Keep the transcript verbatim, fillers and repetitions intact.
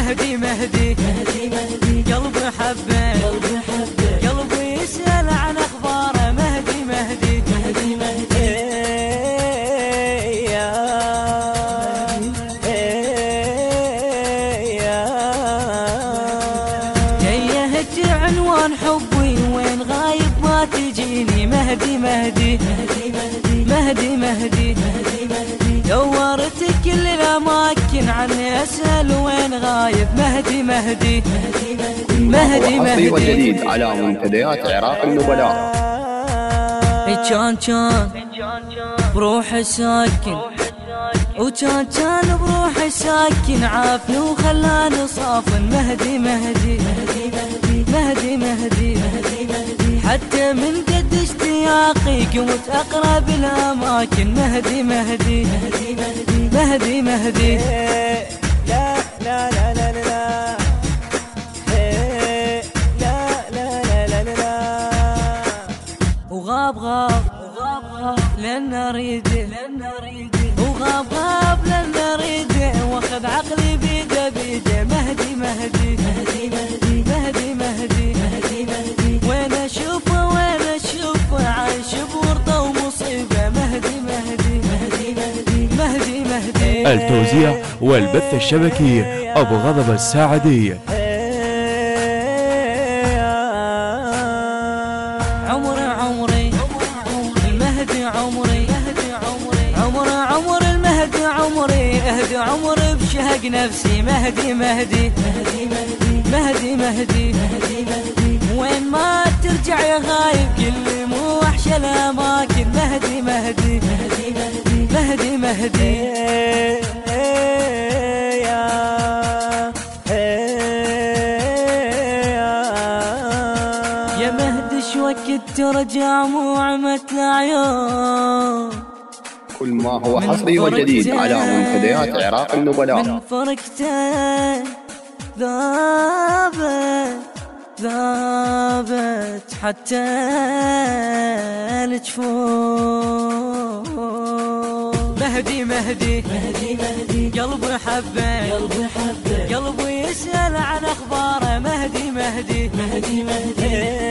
مهدي مهدي قلبي حبه قلبي يسأل عن أخباره مهدي مهدي مهدي مهدي جايه عنوان حبي وين غايب ما تجيني مهدي مهدي مهدي مهدي دورت كل الأماكن عني أسأل وين غايب مهدي مهدي مهدي مهدي وجديد على منتديات عراق النبلاء. كان كان بروحي ساكن وكان كان بروحي ساكن عافني وخلاني صافن مهدي مهدي مهدي مهدي حتى من قد اشتياقي قمت أقرب الأماكن مهدي مهدي مهدي مهدي لا لا لا لا لا لا لا لا لا وغاب غاب لن أريده وغاب غاب لن أريده واخذ عقلي بيده بيده مهدي مهدي مهدي مهدي وين أشوفه وين أشوفه عايش بورطة ومصيبة مهدي مهدي مهدي مهدي التوزيع والبث الشبكي أبو غضب الساعدي. عمري عمري المهدي عمري عمري عمر المهدي عمري اهدي عمري بشهق نفسي مهدي مهدي مهدي مهدي وين ما ترجع يا غايب كل مو وحش الاماكن مهدي مهدي مهدي مهدي يا مهدي شوكت ترجع مو عمت العيون كل ما هو حصري وجديد على منتديات عراق النبلاء. من فرقتين ذابت ذابت حتى الجفون مهدي مهدي قلبي حبه قلبي يسأل عن أخباره مهدي مهدي مهدي مهدي